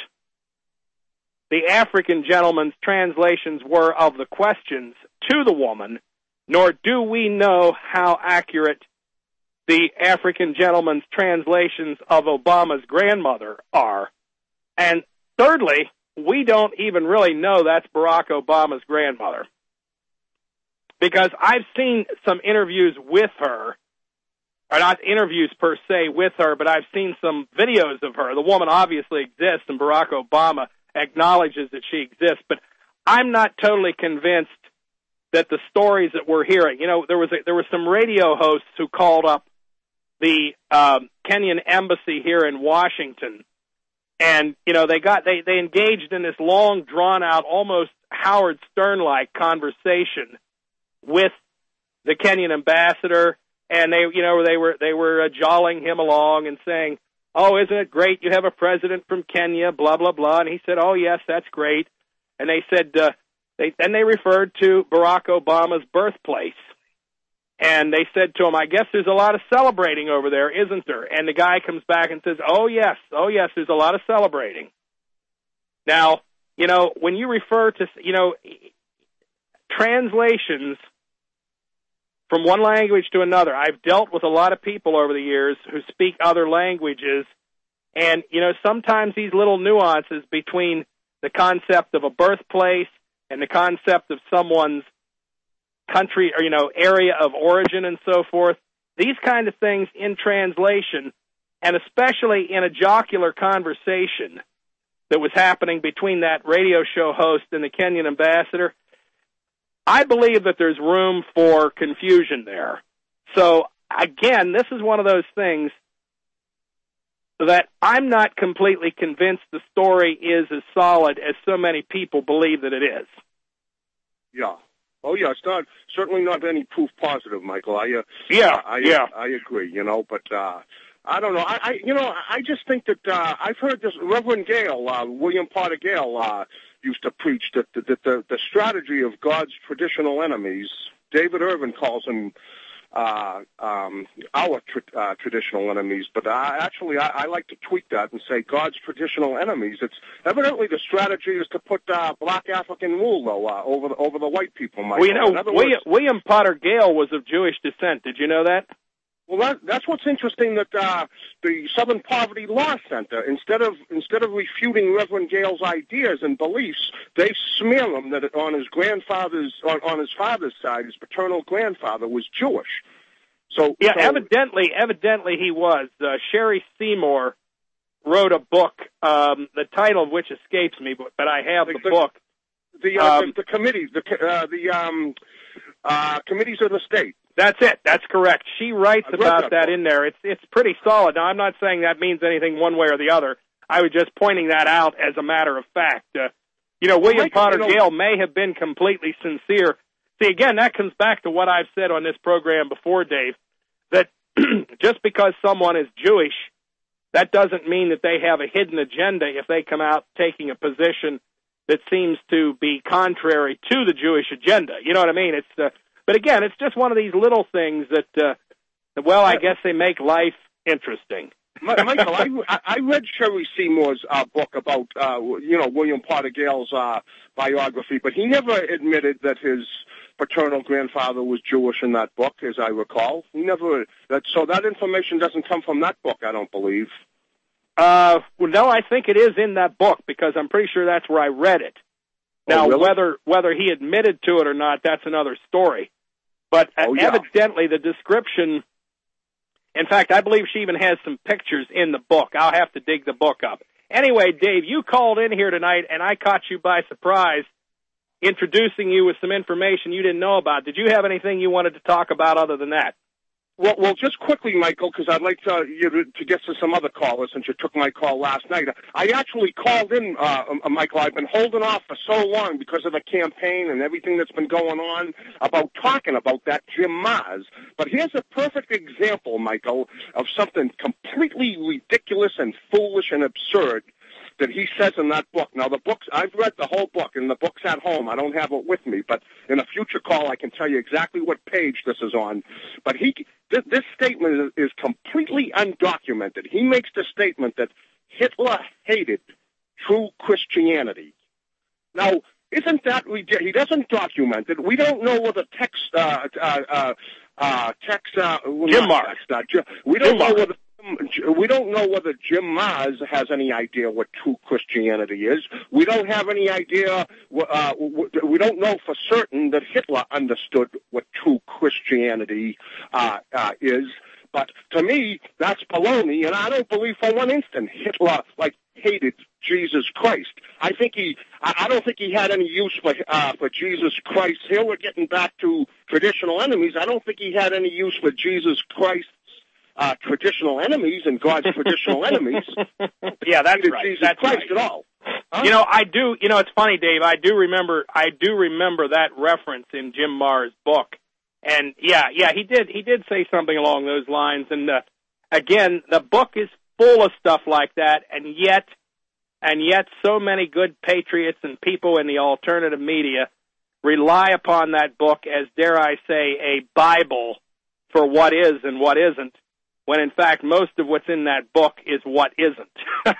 the African gentleman's translations were of the questions to the woman, nor do we know how accurate the African gentleman's translations of Obama's grandmother are. And thirdly, we don't even really know that's Barack Obama's grandmother. Because I've seen some interviews with her, or not interviews per se with her, but I've seen some videos of her. The woman obviously exists, and Barack Obama acknowledges that she exists, but I'm not totally convinced that the stories that we're hearing, you know, there was a, there were some radio hosts who called up the um, Kenyan embassy here in Washington, and you know they got they they engaged in this long, drawn out, almost Howard Stern-like conversation with the Kenyan ambassador, and they you know they were they were uh, jolling him along and saying, "Oh, isn't it great you have a president from Kenya?" Blah blah blah, and he said, "Oh yes, that's great," and they said. Uh, They, then they referred to Barack Obama's birthplace. And they said to him, I guess there's a lot of celebrating over there, isn't there? And the guy comes back and says, oh, yes, oh, yes, there's a lot of celebrating. Now, you know, when you refer to, you know, translations from one language to another, I've dealt with a lot of people over the years who speak other languages. And, you know, sometimes these little nuances between the concept of a birthplace and the concept of someone's country or, you know, area of origin and so forth, these kind of things in translation, and especially in a jocular conversation that was happening between that radio show host and the Kenyan ambassador, I believe that there's room for confusion there. So, again, this is one of those things that I'm not completely convinced the story is as solid as so many people believe that it is. Yeah. Oh, yeah, it's not, certainly not any proof positive, Michael. I, uh, yeah, I, yeah. I agree, you know, but, uh, I don't know. I, I, you know, I just think that, uh, I've heard this, Reverend Gale, uh, William Potter Gale, uh, used to preach that, that, that the, the strategy of God's traditional enemies, David Irvin calls them, uh, um, our tra- uh, traditional enemies, but I, actually I, I like to tweak that and say God's traditional enemies. It's evidently the strategy is to put uh, black African rule though uh, over the, over the white people. Michael. Well, you know, William, words, William Potter Gale was of Jewish descent. Did you know that? Well, that, that's what's interesting. That uh, the Southern Poverty Law Center, instead of instead of refuting Reverend Gale's ideas and beliefs, they smear him that on his grandfather's on, on his father's side, his paternal grandfather was Jewish. So yeah, so, evidently, evidently he was. Uh, Sherry Seymour wrote a book, um, the title of which escapes me, but, but I have the, the book. The uh, um, the, the committees, the uh, the um, uh, committees of the state. That's it. That's correct. She writes I've about that, that in there. It's it's pretty solid. Now, I'm not saying that means anything one way or the other. I was just pointing that out as a matter of fact. Uh, you know, William Michael, Potter you know, Gale may have been completely sincere. See, again, that comes back to what I've said on this program before, Dave, that just because someone is Jewish, that doesn't mean that they have a hidden agenda if they come out taking a position that seems to be contrary to the Jewish agenda. You know what I mean? It's uh, But again, it's just one of these little things that, uh, well, I guess they make life interesting. Michael, I, I read Sherry Seymour's uh, book about, uh, you know, William Potter Gale's uh, biography, but he never admitted that his paternal grandfather was Jewish in that book, as I recall. He never. That, so that information doesn't come from that book, I don't believe. Uh, well, no, I think it is in that book because I'm pretty sure that's where I read it. Now, oh, really? whether whether he admitted to it or not, that's another story. But uh, oh, yeah. evidently, the description. In fact, I believe she even has some pictures in the book. I'll have to dig the book up. Anyway, Dave, you called in here tonight, and I caught you by surprise, introducing you with some information you didn't know about. Did you have anything you wanted to talk about other than that? Well, well, just quickly, Michael, because I'd like to, you to, to get to some other callers since you took my call last night. I actually called in, uh, Michael. I've been holding off for so long because of the campaign and everything that's been going on about talking about that Jim Mars. But here's a perfect example, Michael, of something completely ridiculous and foolish and absurd that he says in that book. Now, the book's, I've read the whole book, and the book's at home. I don't have it with me, but in a future call, I can tell you exactly what page this is on. But he, this, this statement is, is completely undocumented. He makes the statement that Hitler hated true Christianity. Now, isn't that ridiculous? He doesn't document it. We don't know whether text, uh, uh, uh, uh, text, uh, Jim Mars. Text, uh, we don't Jim know Mars. whether We don't know whether Jim Mars has any idea what true Christianity is. We don't have any idea, uh, we don't know for certain that Hitler understood what true Christianity uh, uh, is. But to me, that's baloney, and I don't believe for one instant Hitler, like, hated Jesus Christ. I think he, I don't think he had any use for, uh, for Jesus Christ. Here we're getting back to traditional enemies. I don't think he had any use for Jesus Christ. Uh, traditional enemies and God's traditional enemies. Yeah, that's right. Jesus that's Christ right. at all. Huh? You know, I do. You know, it's funny, Dave. I do remember. I do remember that reference in Jim Mars' book. And yeah, yeah, he did. He did say something along those lines. And uh, again, the book is full of stuff like that. And yet, and yet, so many good patriots and people in the alternative media rely upon that book as, dare I say, a Bible for what is and what isn't, when in fact most of what's in that book is what isn't.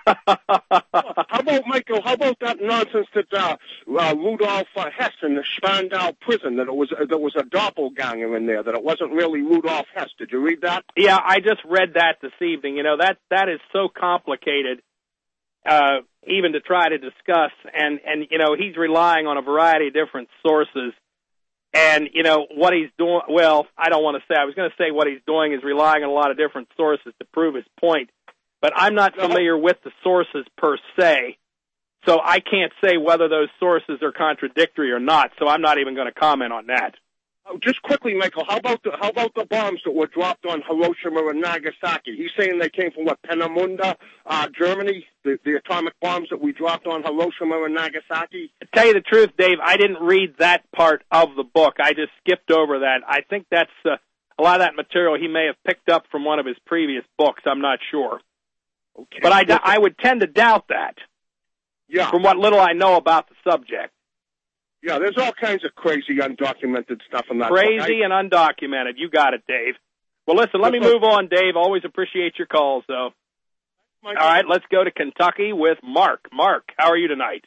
How about, Michael, how about that nonsense that uh, uh, Rudolf uh, Hess in the Spandau prison, that it was uh, there was a doppelganger in there, that it wasn't really Rudolf Hess? Did you read that? Yeah, I just read that this evening. You know, that that is so complicated uh, even to try to discuss, and, and, you know, he's relying on a variety of different sources. And, you know, what he's doing, well, I don't want to say, I was going to say what he's doing is relying on a lot of different sources to prove his point, but I'm not familiar with the sources per se. So I can't say whether those sources are contradictory or not, so I'm not even going to comment on that. Oh, just quickly, Michael, how about the how about the bombs that were dropped on Hiroshima and Nagasaki? He's saying they came from, what, Peenemünde, uh, Germany, the, the atomic bombs that we dropped on Hiroshima and Nagasaki? To tell you the truth, Dave, I didn't read that part of the book. I just skipped over that. I think that's uh, a lot of that material he may have picked up from one of his previous books. I'm not sure. Okay. But I, I would tend to doubt that. Yeah. From what little I know about the subject. Yeah, there's all kinds of crazy, undocumented stuff in that Crazy book. I, and undocumented. You got it, Dave. Well, listen, let me move on, Dave. Always appreciate your calls, though. All right, let's go to Kentucky with Mark. Mark, how are you tonight?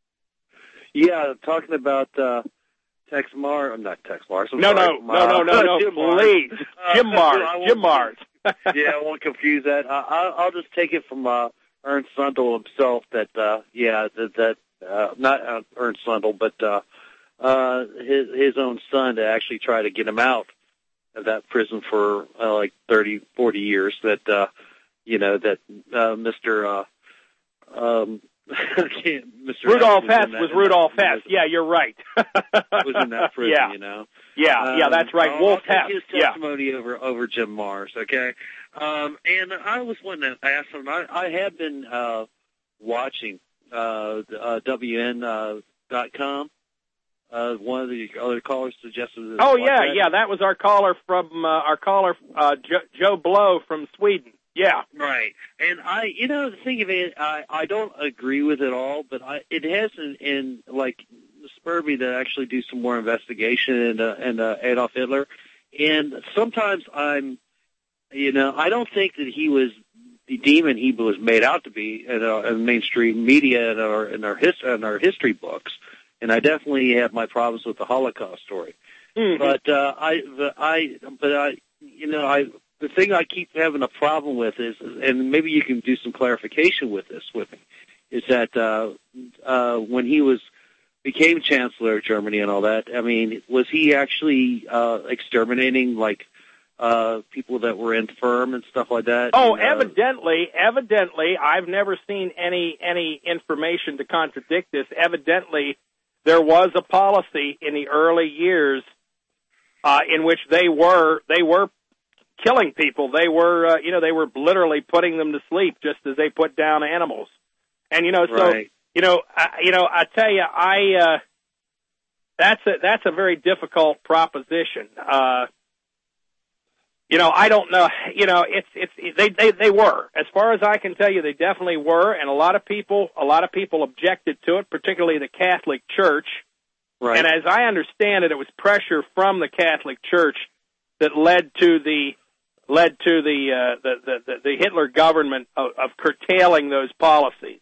Yeah, talking about uh, Tex Mars. I'm not Tex Mars. I'm no, sorry. no, no, no, no, no, Jim please. Mars. Jim Mars. Uh, Jim Mars. Yeah, I won't confuse that. I, I, I'll just take it from uh, Ernst Sundell himself that, uh, yeah, that, that uh, not uh, Ernst Sundell, but uh, uh, his, his own son to actually try to get him out of that prison for uh, like thirty, forty years, that, uh, you know, that uh, Mister Uh, um, Mister Rudolph Hess Hess was Rudolph Hess. Yeah, you're right. was in that prison, yeah. you know. Yeah, um, yeah, that's right. I'll, Wolf I'll Hess. take his testimony yeah. over over Jim Mars, okay? Um, and I was wanting to ask him. I, I have been uh, watching uh, uh, W N dot com. Uh, one of the other callers suggested. Oh yeah, that. yeah, that was our caller from uh, our caller uh, jo- Joe Blow from Sweden. Yeah, right. And I, you know, the thing of it, I, I don't agree with it all, but I, it has in, in like spurred me to actually do some more investigation into and uh, Adolf Hitler. And sometimes I'm, you know, I don't think that he was the demon he was made out to be in, uh, in mainstream media and our in our his in our history books. And I definitely have my problems with the Holocaust story. Mm-hmm. But uh, I, the, I, but I, you know, I. The thing I keep having a problem with is, and maybe you can do some clarification with this with me, is that uh, uh, when he was became Chancellor of Germany and all that, I mean, was he actually uh, exterminating like uh, people that were infirm and stuff like that? Oh, and, uh, evidently, evidently, I've never seen any any information to contradict this. Evidently, there was a policy in the early years uh, in which they were they were. killing people. They were, uh, you know, they were literally putting them to sleep just as they put down animals. And, you know, so, right. you know, I, you know, I tell you, I, uh, that's a, that's a very difficult proposition. Uh, you know, I don't know, you know, it's, it's, they, they, they were, as far as I can tell you, they definitely were. And a lot of people, a lot of people objected to it, particularly the Catholic Church. Right. And as I understand it, it was pressure from the Catholic Church that led to the led to the uh, the, the the Hitler government of, of curtailing those policies.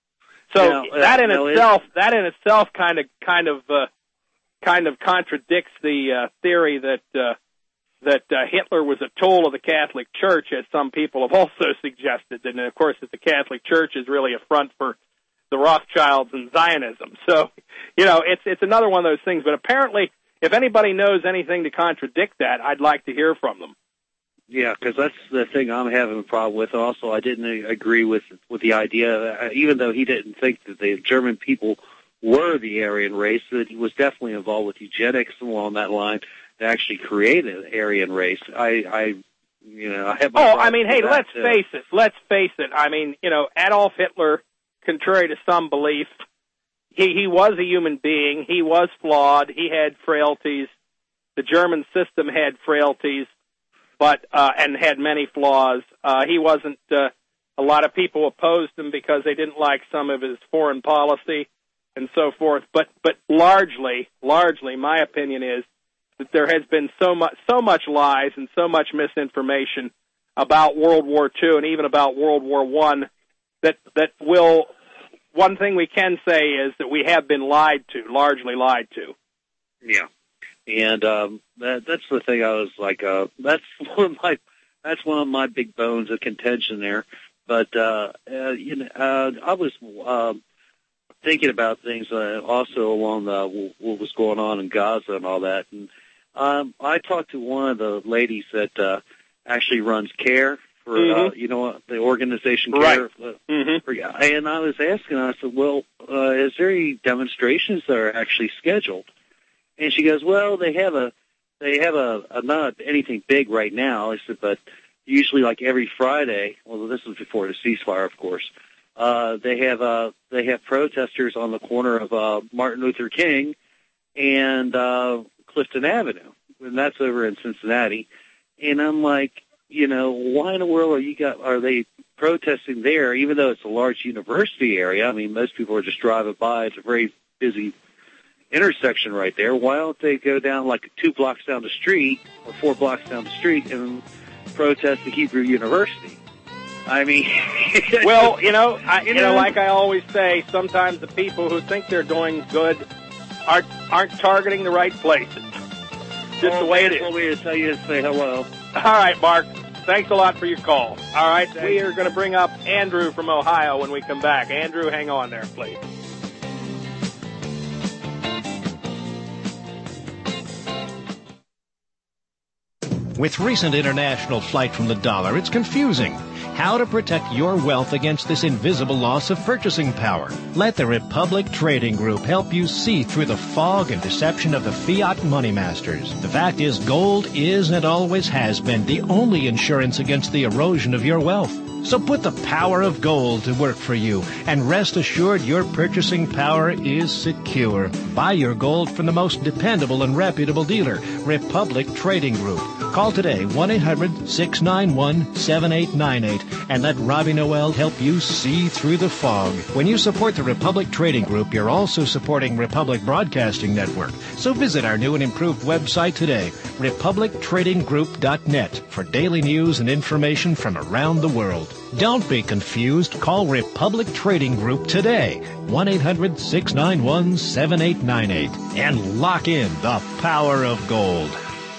So now, uh, that in now itself, it, that in itself, kind of kind of uh, kind of contradicts the uh, theory that uh, that uh, Hitler was a tool of the Catholic Church, as some people have also suggested. And of course, that the Catholic Church is really a front for the Rothschilds and Zionism. So, you know, it's it's another one of those things. But apparently, if anybody knows anything to contradict that, I'd like to hear from them. Yeah, because that's the thing I'm having a problem with. Also, I didn't agree with with the idea, uh, even though he didn't think that the German people were the Aryan race, that he was definitely involved with eugenics along that line to actually create an Aryan race. I, I you know, I have my Oh, I mean, hey, let's too. face it. Let's face it. I mean, you know, Adolf Hitler, contrary to some belief, he, he was a human being. He was flawed. He had frailties. The German system had frailties. But uh, and had many flaws. Uh, he wasn't. Uh, a lot of people opposed him because they didn't like some of his foreign policy and so forth. But but largely, largely, my opinion is that there has been so much so much lies and so much misinformation about World War Two and even about World War One that that will. One thing we can say is that we have been lied to, largely lied to. Yeah. And um, that, that's the thing. I was like, uh, that's one of my that's one of my big bones of contention there. But uh, uh, you know, uh, I was uh, thinking about things uh, also along the, what was going on in Gaza and all that. And um, I talked to one of the ladies that uh, actually runs CARE for Mm-hmm. uh, you know the organization Right. Care. Uh, Mm-hmm. for, and I was asking, I said, well, uh, is there any demonstrations that are actually scheduled? And she goes, well, they have a they have a, a not anything big right now. I said, but usually like every Friday. Well, this was before the ceasefire, of course. Uh, they have uh, they have protesters on the corner of uh, Martin Luther King and uh, Clifton Avenue, and that's over in Cincinnati. And I'm like, you know, why in the world are you got are they protesting there? Even though it's a large university area, I mean, most people are just driving by. It's a very busy intersection right there. Why don't they go down like two blocks down the street or four blocks down the street and protest the Hebrew University? I mean, well, you know, I, you You know, know? like I always say, sometimes the people who think they're doing good aren't aren't targeting the right places. Just well, the way it is. Want me to tell you to say hello. All right, Mark. Thanks a lot for your call. All right, we are going to bring up Andrew from Ohio when we come back. Andrew, hang on there, please. With recent international flight from the dollar, it's confusing. How to protect your wealth against this invisible loss of purchasing power. Let the Republic Trading Group help you see through the fog and deception of the fiat money masters. The fact is, gold is and always has been the only insurance against the erosion of your wealth. So put the power of gold to work for you, and rest assured your purchasing power is secure. Buy your gold from the most dependable and reputable dealer, Republic Trading Group. Call today, one eight hundred six nine one seven eight nine eight, and let Robbie Noel help you see through the fog. When you support the Republic Trading Group, you're also supporting Republic Broadcasting Network. So visit our new and improved website today, republic trading group dot net, for daily news and information from around the world. Don't be confused. Call Republic Trading Group today, one eight hundred six nine one seven eight nine eight, and lock in the power of gold.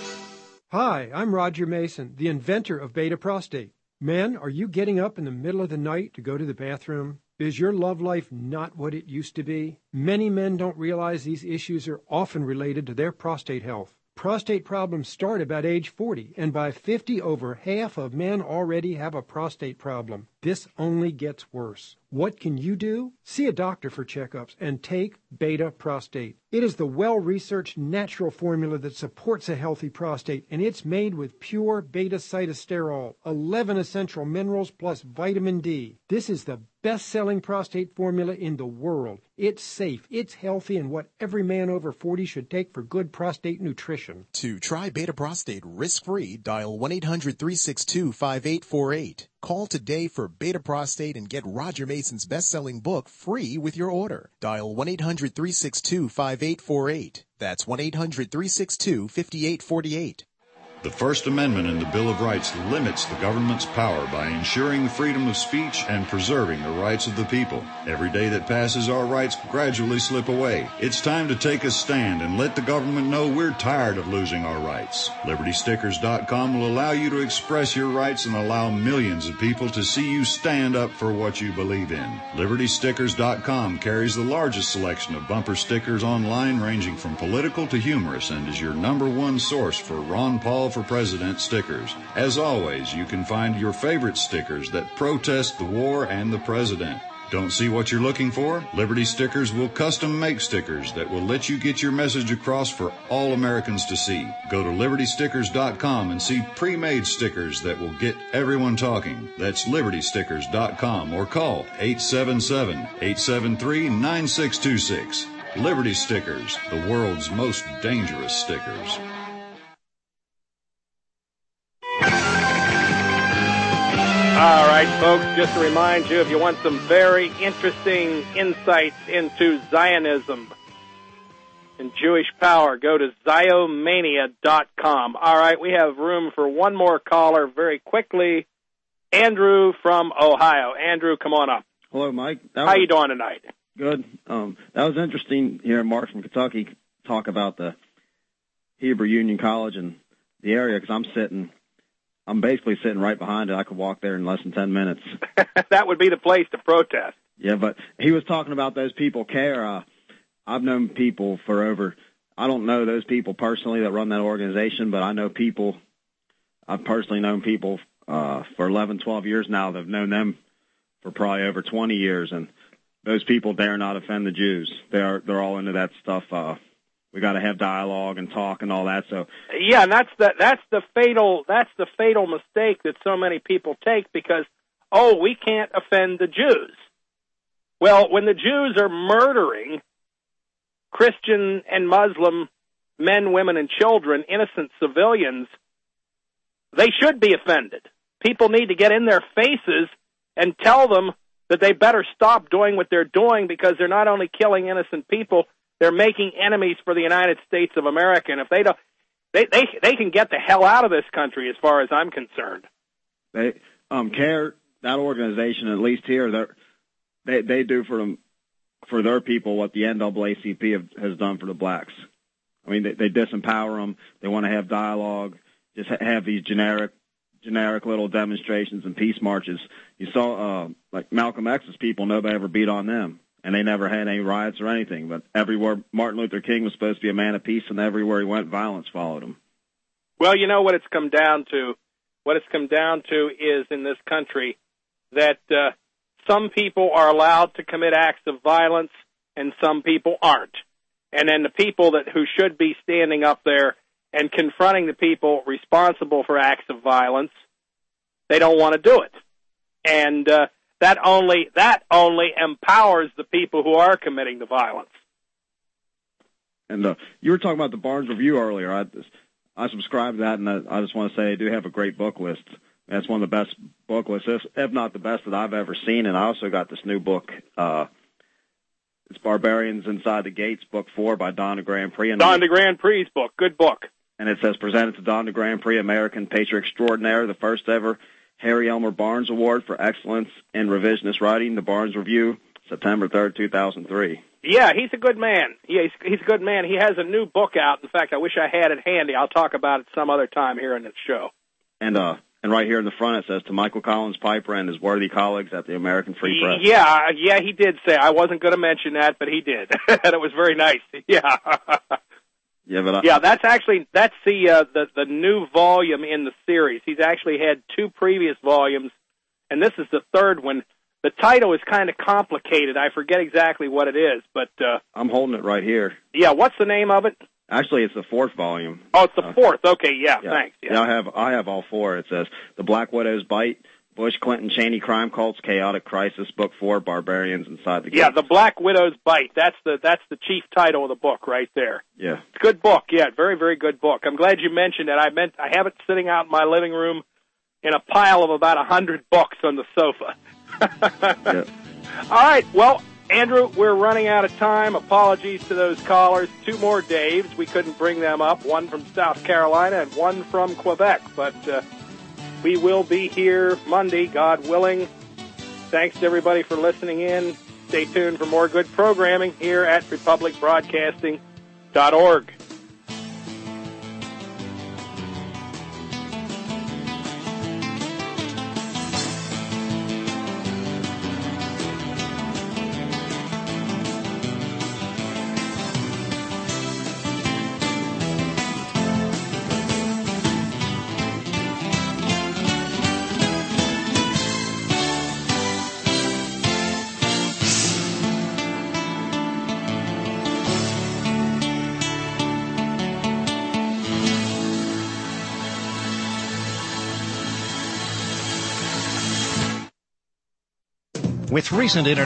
Hi, I'm Roger Mason, the inventor of Beta Prostate. Men, are you getting up in the middle of the night to go to the bathroom? Is your love life not what it used to be? Many men don't realize these issues are often related to their prostate health. Prostate problems start about age forty, and by fifty, over half of men already have a prostate problem. This only gets worse. What can you do? See a doctor for checkups and take Beta Prostate. It is the well-researched natural formula that supports a healthy prostate, and it's made with pure beta-cytosterol, eleven essential minerals plus vitamin D. This is the best-selling prostate formula in the world. It's safe, it's healthy, and what every man over forty should take for good prostate nutrition. To try Beta Prostate risk-free, dial one eight hundred three six two five eight four eight. Call today for Beta Prostate and get Roger Mason's best-selling book free with your order. Dial one eight hundred three six two five eight four eight. That's one eight hundred three six two five eight four eight. The First Amendment in the Bill of Rights limits the government's power by ensuring the freedom of speech and preserving the rights of the people. Every day that passes, our rights gradually slip away. It's time to take a stand and let the government know we're tired of losing our rights. Liberty Stickers dot com will allow you to express your rights and allow millions of people to see you stand up for what you believe in. Liberty Stickers dot com carries the largest selection of bumper stickers online, ranging from political to humorous, and is your number one source for Ron Paul for President stickers. As always, you can find your favorite stickers that protest the war and the president. Don't see what you're looking for? Liberty Stickers will custom make stickers that will let you get your message across for all Americans to see. Go to Liberty Stickers dot com and see pre-made stickers that will get everyone talking. That's Liberty Stickers dot com, or call eight seven seven, eight seven three, nine six two six. Liberty Stickers, the world's most dangerous stickers. All right, folks, just to remind you, if you want some very interesting insights into Zionism and Jewish power, go to Ziomania dot com. All right, we have room for one more caller very quickly. Andrew from Ohio. Andrew, come on up. Hello, Mike. That How was, you doing tonight? Good. Um, that was interesting hearing Mark from Kentucky talk about the Hebrew Union College and the area, because I'm sitting... I'm basically sitting right behind it. I could walk there in less than ten minutes. That would be the place to protest. Yeah, but he was talking about those people care. Uh, I've known people for over, I don't know those people personally that run that organization, but I know people, I've personally known people uh, for eleven, twelve years now. They've known them for probably over twenty years, and those people dare not offend the Jews. They are, they're all into that stuff. Uh, we got to have dialogue and talk and all that. So yeah, and that's the that's the fatal that's the fatal mistake that so many people take because oh, we can't offend the Jews. Well, when the Jews are murdering Christian and Muslim men, women, and children, innocent civilians, they should be offended. People need to get in their faces and tell them that they better stop doing what they're doing because they're not only killing innocent people, they're making enemies for the United States of America. And if they don't, they they they can get the hell out of this country, as far as I'm concerned. They um CARE, that organization, at least here, they they do for them for their people what the N double A C P have, has done for the blacks. I mean, they, they disempower them. They want to have dialogue. Just ha- have these generic. generic little demonstrations and peace marches. You saw, uh, like Malcolm X's people, nobody ever beat on them, and they never had any riots or anything. But everywhere Martin Luther King was supposed to be a man of peace, and everywhere he went, violence followed him. Well, you know what it's come down to? What it's come down to is in this country that uh, some people are allowed to commit acts of violence and some people aren't. And then the people that who should be standing up there and confronting the people responsible for acts of violence, they don't want to do it. And uh, that only that only empowers the people who are committing the violence. And uh, you were talking about the Barnes Review earlier. I, I subscribe to that, and I, I just want to say they do have a great book list. That's one of the best book lists, if, if not the best that I've ever seen. And I also got this new book. Uh, it's Barbarians Inside the Gates, Book Four by Don de Grand Prix. Don de Grand Prix's book, good book. And it says, presented to Don de Grand Prix, American Patriot Extraordinaire, the first ever Harry Elmer Barnes Award for Excellence in Revisionist Writing, the Barnes Review, September third, two thousand three. Yeah, he's a good man. Yeah, he's, he's a good man. He has a new book out. In fact, I wish I had it handy. I'll talk about it some other time here in this show. And uh, and right here in the front it says, to Michael Collins Piper and his worthy colleagues at the American Free Press. Yeah, yeah, he did say. I wasn't going to mention that, but he did. And it was very nice. Yeah. Yeah, but I, yeah, that's actually that's the, uh, the the new volume in the series. He's actually had two previous volumes, and this is the third one. The title is kind of complicated. I forget exactly what it is, but uh, I'm holding it right here. Yeah, what's the name of it? Actually, it's the fourth volume. Oh, it's the uh, fourth. Okay, yeah, yeah. thanks. Yeah. yeah, I have I have all four. It says The Black Widow's Bite, Bush, Clinton, Cheney Crime Cults, Chaotic Crisis, Book Four, Barbarians Inside the Gates. Yeah, The Black Widow's Bite. That's the that's the chief title of the book right there. Yeah, it's a good book. Yeah, very very good book. I'm glad you mentioned it. I meant I have it sitting out in my living room in a pile of about a hundred books on the sofa. Yeah. All right, well, Andrew, we're running out of time. Apologies to those callers. Two more Daves. We couldn't bring them up. One from South Carolina and one from Quebec, but. Uh, We will be here Monday, God willing. Thanks to everybody for listening in. Stay tuned for more good programming here at republic broadcasting dot org. With recent internet